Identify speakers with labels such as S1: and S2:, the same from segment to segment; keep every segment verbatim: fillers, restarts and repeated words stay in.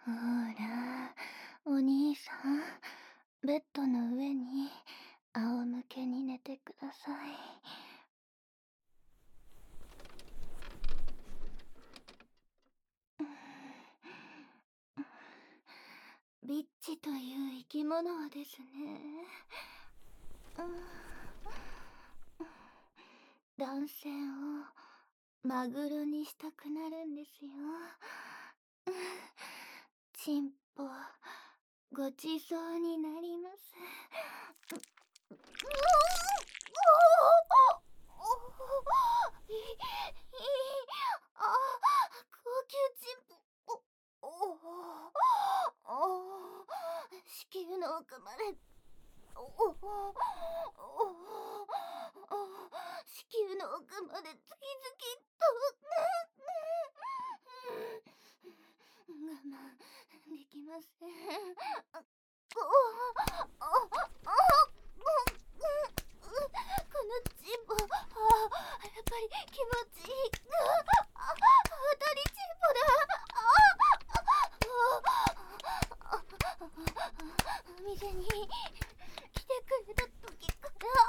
S1: ほら、お兄さん、ベッドの上に仰向けに寝てください。ビッチという生き物はですね、男性をマグロにしたくなるんですよ。チンポ、ごちそうになります。いい、いい、あ、高級チンポ。お、お、お、子宮の奥まで、お、お、お、子宮の奥まで次々と、我慢できません。お、お、お、このチンポ、あ、やっぱり気持ちいい。あ、当たりチンポだ。あ、お店に来てくれた時から、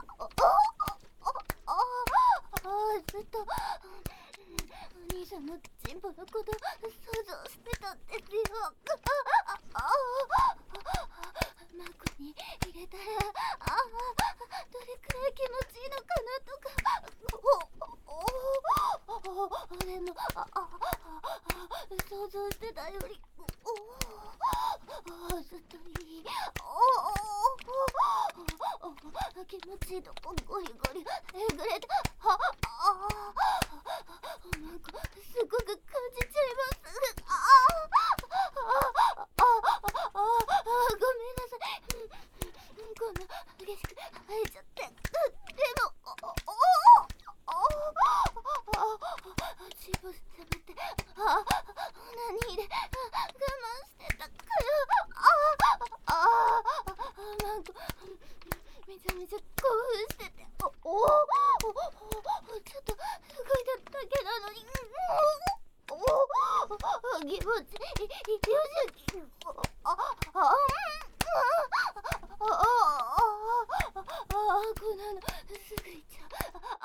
S1: お、お、お、お、ずっとお兄さんのチンポのこと想像してたんですよ。あ、マコに入れたら、あ、どれくらい気持ちいいのかなとか、お、お、お、でも、あ、あ、想像してたより、お、ずっといい。お、お、お、気持ちいいとこゴリゴリえぐれて、あ、あ、なんかすごく感じちゃいます。あ、あ、あ、あ、あ、ごめんなさい。こんな激しく生えちゃって。でも、お、お、お、チンポしゃべって、あ、何で我慢してたかよ。あ、あ、なんかめちゃめちゃ興奮してて、お、お、お、ちょっと動いただけなのに、お、お、気持ちいい、よし、あ、あ、あ、あ、こんなのすぐ行っちゃう。あ、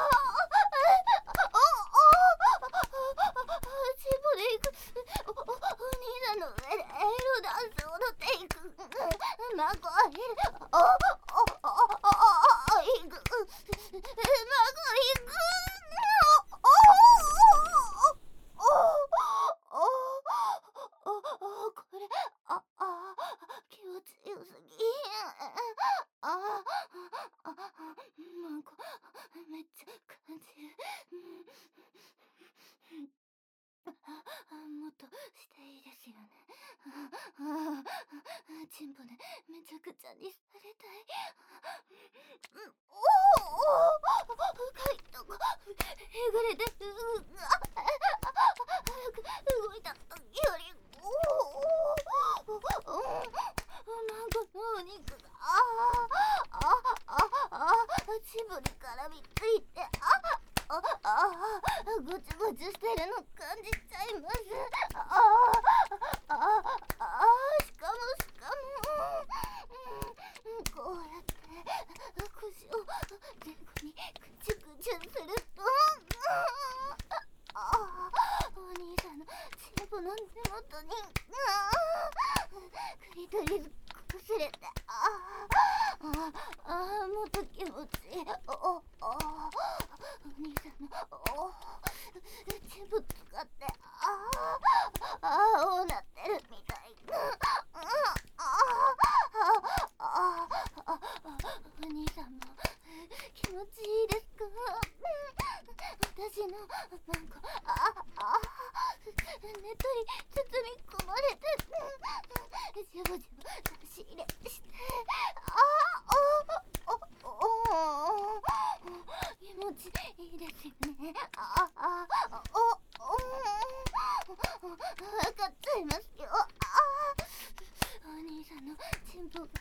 S1: チンポで行く。お、お、お兄さんの上でエロダンス踊っていく。マコアヒル、お、お、お、お、行く。マコ行く。お、お、お、お、お、これ、あ、あ、気持ちよすぎ。あ、あ、マコ、めっちゃ感じる。もっとしていいですよね。あ、チンポでめちゃくちゃにされたい。お、お、深いとこえぐれて、早く動いた時より、お、お、お、なんかのお肉が、あ、あ、あ、チンポに絡みついて、あ、あ、あ、ぐちゅぐちゅしてるの感じちゃいます。あ、あ、あ、しかもしかも、こうやって腰を前後にぐちゅぐちゅすると、あ、お兄さんのチンポの根元に、クリトリス擦れて、あ、あ、あ、もっと気持ちいい。お、お、お兄さんの、お、チンポ使って、あ、あ、おうなってるみたい。あ、あ、あ、あ、お兄さんも気持ちいいですか？私のなんか、あ、あ、ねっとり包み込まれて、ジュボジュボ差し入れして、あ、お、お、お、気持ちいいですよね。あ、あ、お、お、わかっちゃいますよ。あ、お兄さんのチンポが、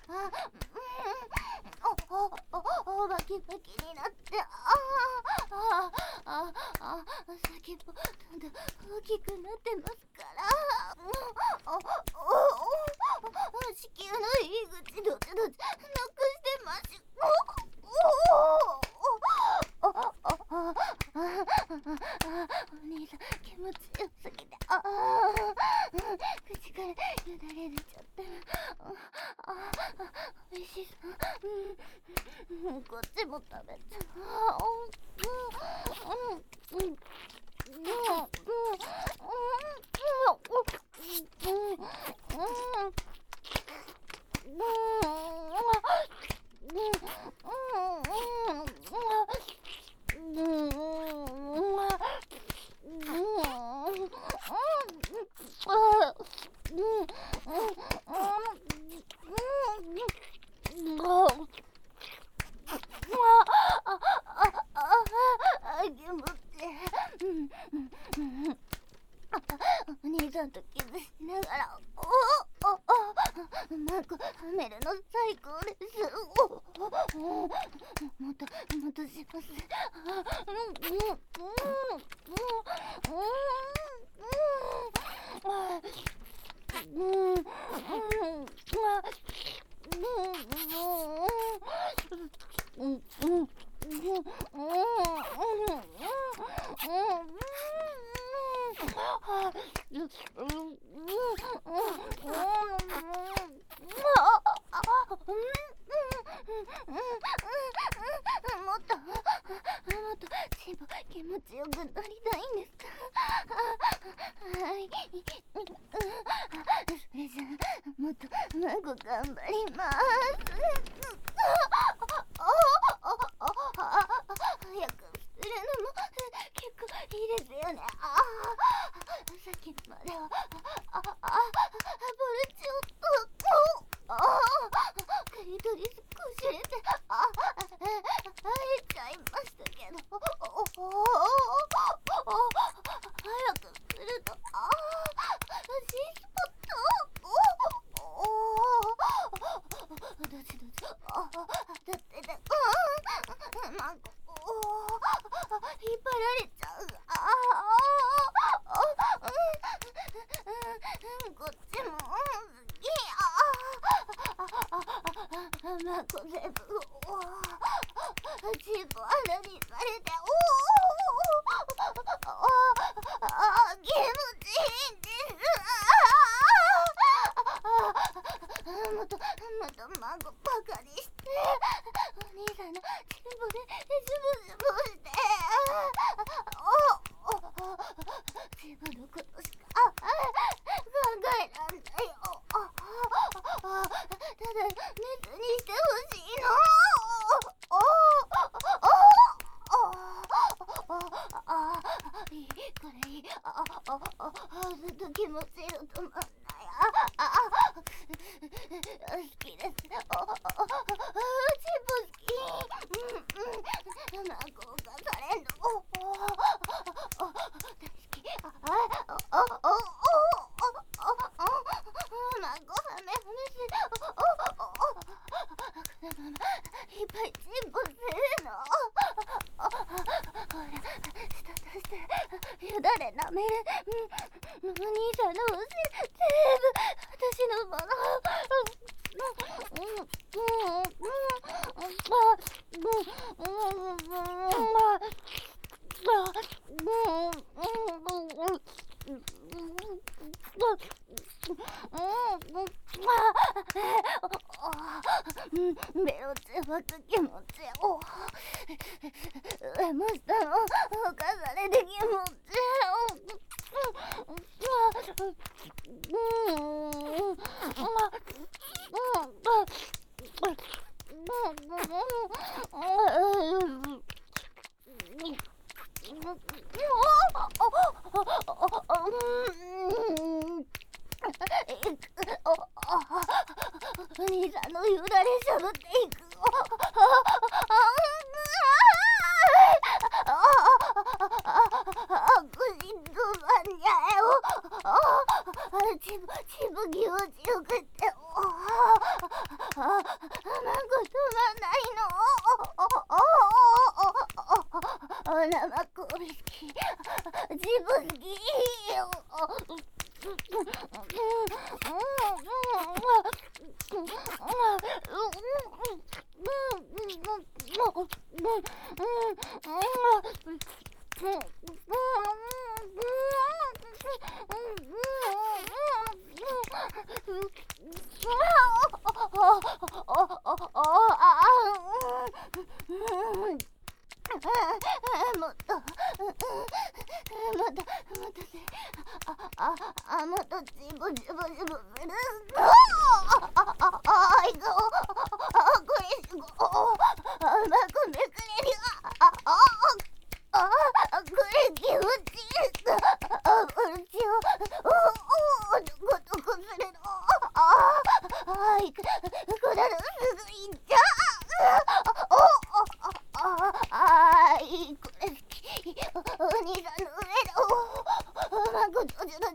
S1: お、お、お、お、バキバキになって、あ、あ、あ、あ、先っぽどんどん大きくなってますから、 お兄さんとキスしながら、おおおうまくはめるの最高です。おおもっともっとします。うんうんうんうんうんうんもっともっとチボ気持ちよくなりたいんです。はい。それじゃあもっとうまく頑張ります。早くするのも結構いいですよね。あさっきまではああボルチオとクリトリスこしれてあ会えちゃいましたけど、早くするとあGスポットどっちどっちあだってだうんなんか引っ張られちゃう。ああこっちも好き。あまこ全部チボ穴にされておあ気持ちいいんです。もっともっと孫バカにしてお兄さんのチボでズブズブしておおチボのことしか考えらんないよ。ただ熱にしてほしいの。おおあいいこれいいあああずっと気持ちいいの止まんない。ああ好きです。おおチボ好き。うんうん孫がされんのおお大好き。ああおおおお孫はめはめしおおおいっぱいチボするの。ほら舌出してよだれなめる。お兄さんのおし全部私のもの。ベロチは気持ちお上も下も犯されて気持ちお兄さんのよだれしゃぶっていく。チブチブ気持ちよくっておあなんか止まんないの。お生こび好き。チブ好き。もっともっともっとせああもっとジボジボジボする。ああああいこあこれすごあまこめくれる。ああああこれ気持ちいい。あこれちをおおどこどこするの。ああいくこだのすぐいっちゃおおああいこれ好き。お兄さんの上だ。おまこちょちょちょ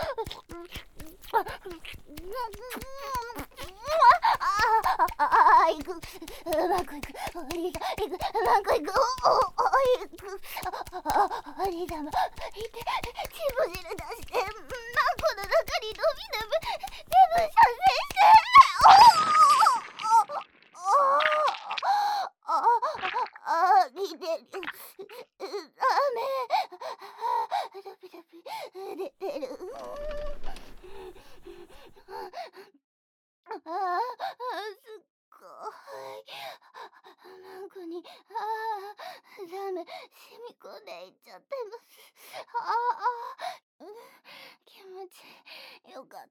S1: ああ、いく。うまくいく。お兄さん、いく。うまくいく。お、お、お、いく。あ、あ、お兄さんも、いて、チーム汁出して、マンコの中に伸び伸び、全部射精して、おおおああ、見てる。ダメ。ドビドビ、出てる。ああ、すっごい。マンコに、ああ、ダメ、染み込んでいっちゃってます。ああ、うん、気持ちよかった。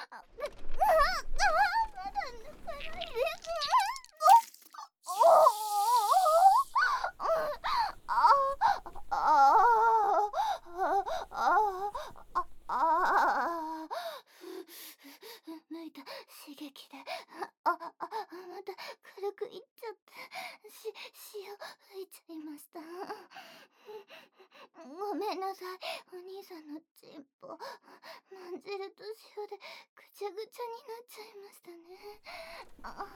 S1: あ、あ、あ、まだ抜かないで。おおああ、ああ、ああ、ああ、抜いた刺激で、あ、あ、あ、また軽くいっちゃって、し、潮吹いちゃいました。ごめんなさい、お兄さんのチンポ、まんじると塩でぐちゃぐちゃになっちゃいましたね。あ、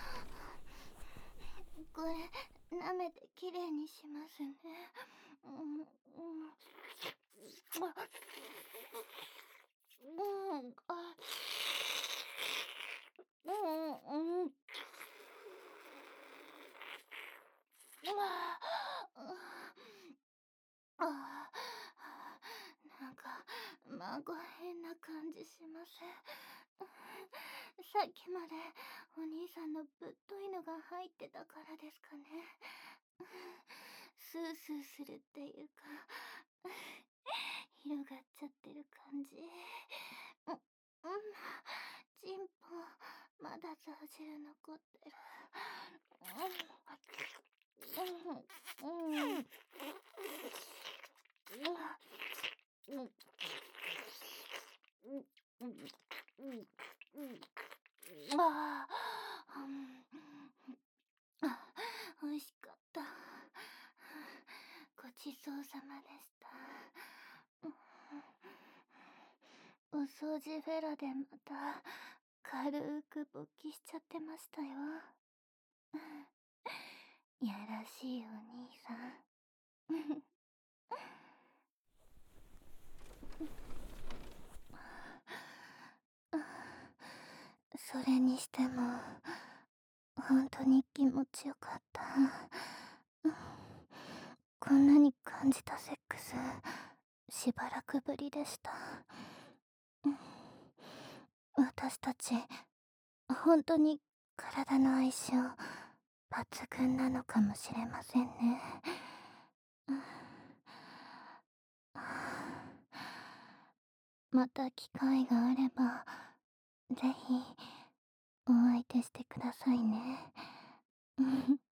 S1: これ、舐めてきれいにしますね。うん、うん。あ、うん、あ、うん、うん。ああ、なんか、なんか変な感じしません。さっきまでお兄さんのぶっといのが入ってたからですかね。スースーするっていうか、広がっちゃってる感じ。うん、うん、チンポ、まだザー汁残ってる。うん、うん、うん。うん、うん、うん、うん、ああ、うん、あ、美味しかった。ごちそうさまでした。お掃除フェラでまた軽く勃起しちゃってましたよ。やらしいお兄さん。それにしても本当に気持ちよかった。こんなに感じたセックスしばらくぶりでした。私たち本当に体の相性抜群なのかもしれませんね。また機会があればぜひお相手してくださいね。